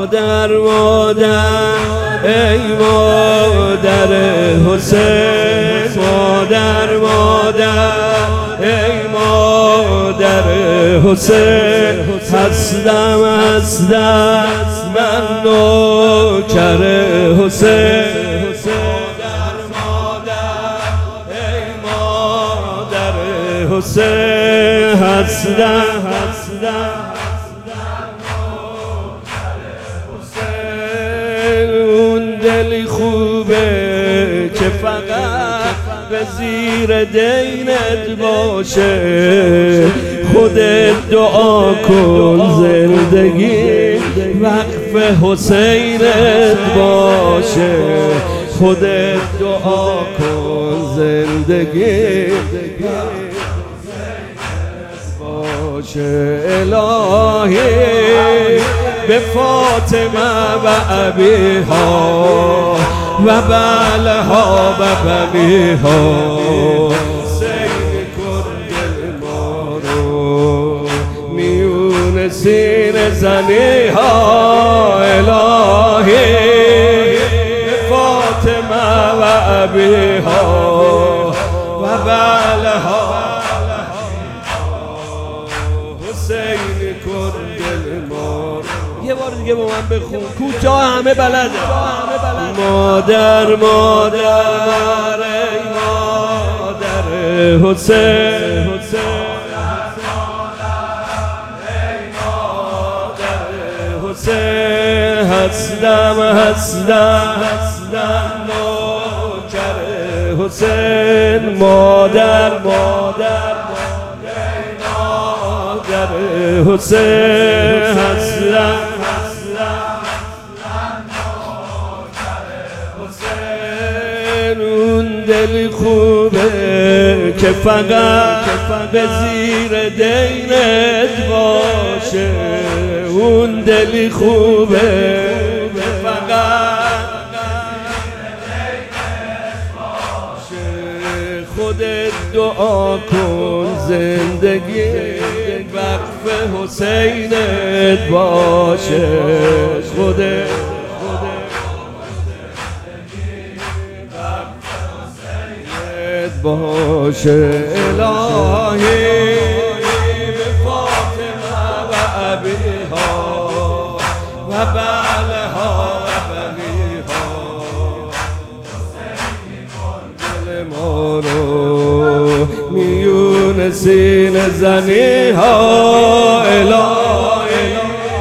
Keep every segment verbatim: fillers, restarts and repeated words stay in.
مادر مادر ای مادر حسین، مادر مادر ای مادر حسین، هستم هستم من نوکر حسین. مادر مادر ای مادر حسین، هستم هستم دلی خوبه که فقط به زیر دینت باشه، خودت دعا کن زندگی وقف حسینت باشه، خودت دعا کن زندگی باشه. الهی به فاطمه و ابیها و بلها و بمیها سید کن دل ما رو میون سینه زنیها. الهی به فاطمه و ابیها و بلها حسین کن دل ما. یه بار دیگه با من بخون کوتاه، همه بلده. مادر مادر ای مادر حسین، حسین هستم هستم هستم نوکر حسین. مادر مادر ای مادر حسین، هستم دلی خوبه که فقط به زیر دینت باشه، اون دلی خوبه که فقط باشه، خودت دعا کن زندگی وقف حسینت باشه، خودت باشه. الهی به فاطمه و ابیها و بلها و بمیها دل ما رو میون سینه زنیها. الهی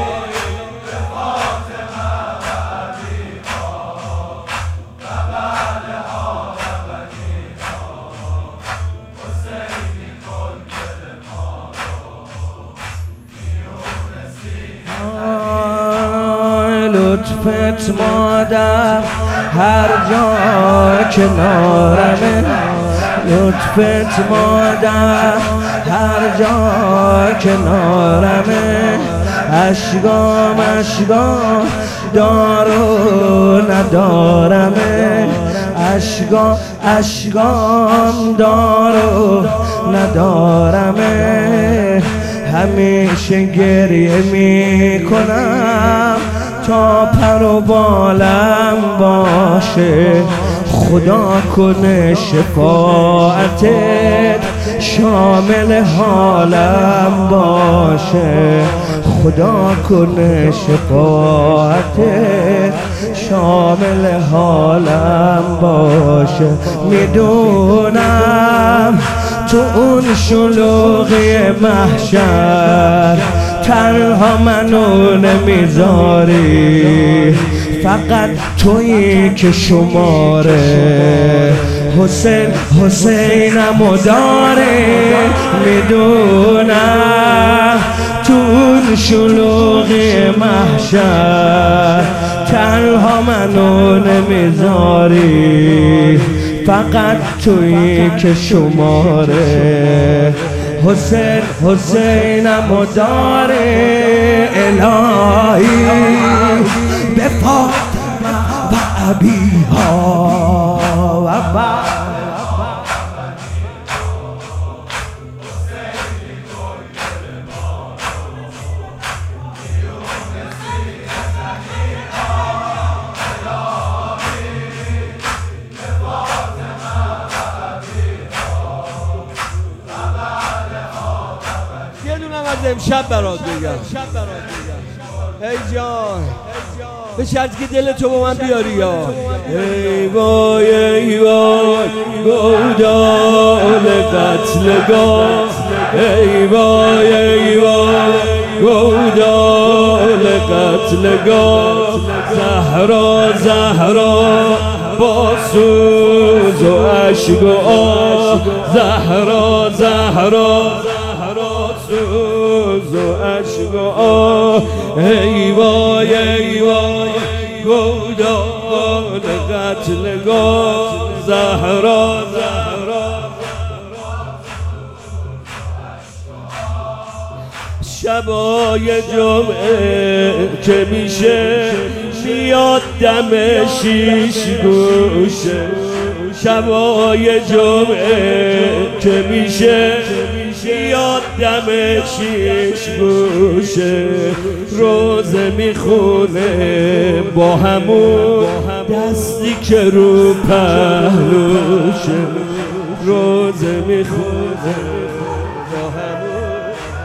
لطفت مادر هر جا کنارمه، لطفت مادر هر جا کنارمه، اشکام اشکام دارو ندارمه، اشکام اشکام دارو ندارمه، همیشه گریه میکنم تا پر و بالم باشه، خدا کنه شفاعتت شامل حالم باشه، خدا کنه شفاعتت شامل حالم باشه. میدونم تو اون شلوغی محشر تنها منو نمیذاری، فقط تویی که شماره حسین حسینمو داره. میدونم تو اون شلوغی محشر تنها منو نمیذاری، فقط تویی که شماره حسین حسینمو داره. الهی به فاطمه و ابیها و امشب برات بگم ای جان به شرطی که دل تو با من بیاری یا ای وای ای وای گودال قتلگاه ای وای ای وای گودال قتلگاه زهرا زهرا با سوز و عشق و آه زهرا زهرا سوز و عشق و آه ای وای ای وای گودال قتلگاه زهرا زهرا شبای جمعه که میشه میاد دم شیش گوشه شبای جمعه که میشه میاد دم شیش گوشه روزه میخونه با همون دستی که رو پهلوشه روزه میخونه با همون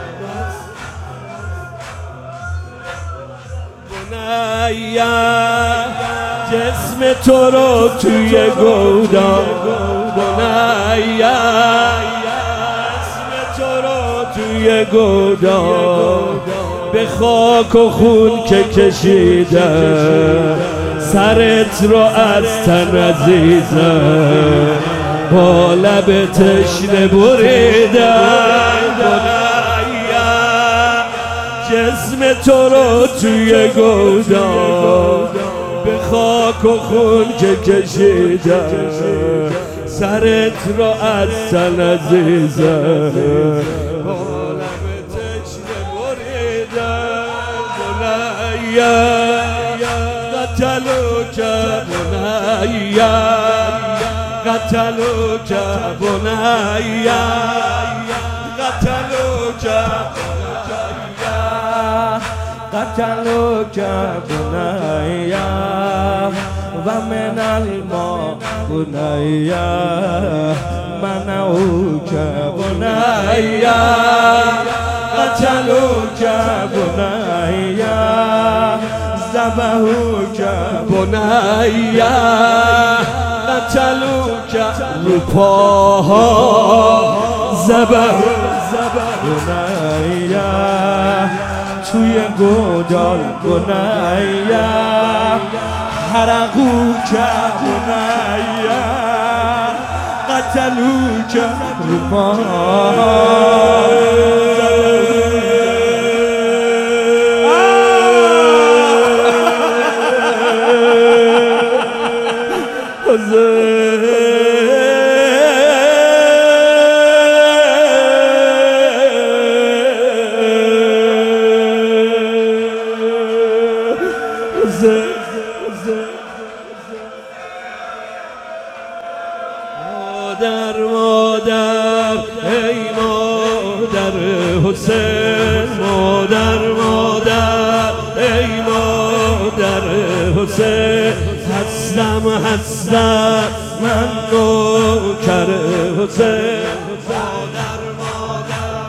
بنیا جسم تو رو توی گودال بنیا توی گودال به خاک و خون که کشیدم سرت رو از تن عزیزم با لب تشنه بریدم بنیا جسم تو رو توی گودال به خاک و خون که کشیدم سرت رو از تن عزیزم قتلوك بنيا قتلوك بنيا قتلوك قتلوك بنيا ومن الماء بنيا منعوك بنيا قتلوك بنيا ذبحوك بنیا قتلوك رو پاها ذبحوک بنیا توی گودال بنیا حرقوک بنیا قتلوک رو پاها مادر مادر ای مادر حسین مادر مادر ای مادر حسین هستم هستم من نوکر حسین مادر مادر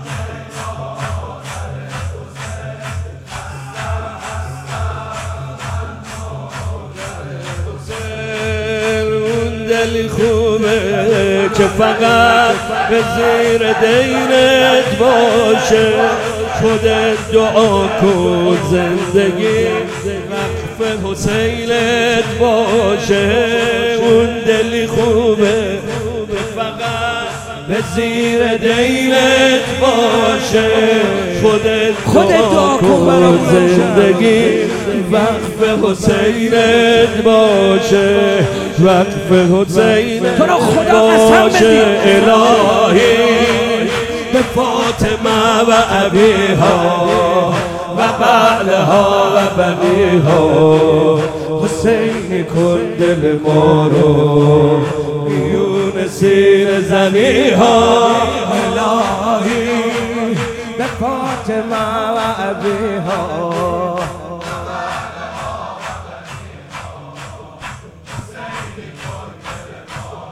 اون دلی خوبه که فقط به زیر دینت باشه خودت دعا کن زندگی وقف حسینت باشه اون دلی خوبه که فقط به زیر دینت باشه خودت دعا کن زندگی وقف حسینت باشه وقف حسینت باشه الهی به فاطمه و ابیها و بعلها و بنیها حسین کن دل ما رو میون سینه زنیها الهی به فاطمه و ابیها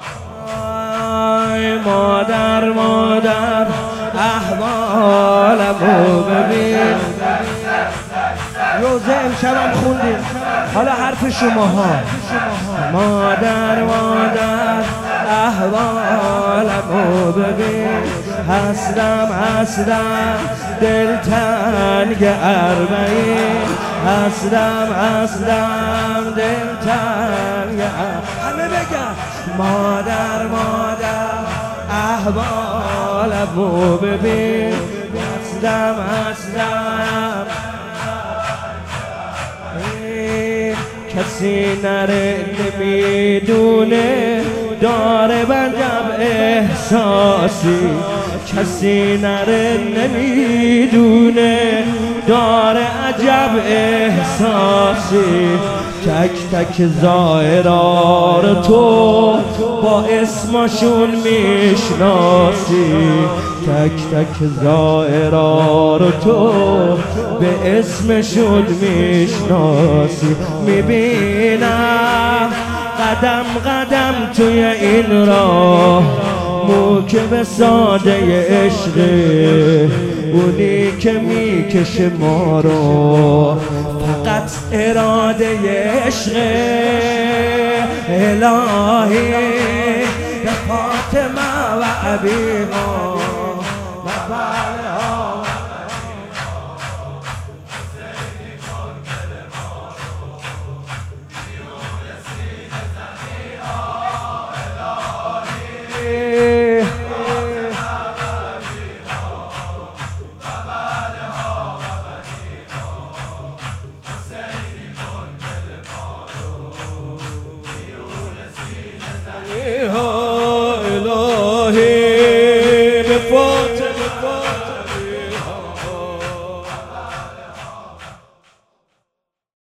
مادر مادر احوال عالمو ببین. روزه امشبم خوندیم، حالا حرف شماها. مادر مادر احوالمو ببین، هستم هستم دلتنگ اربعین، هستم هستم دلتنگ همه بگم. مادر مادر احوالمو ببین، هستم هستم کسی نره نمیدونه داره بندم احساسی، کسی نره نمیدونه داره عجب احساسی. تک تک زائرا رو تو با اسمشون میشناسی، تک تک زائرا رو تو به اسمشون میشناسی. میبینم قدم قدم توی این راه موکب ساده عشقه، اونی که میکشه ما رو فقط اراده عشقه. الهی به فاطمه و ابیها و بعدها الهی به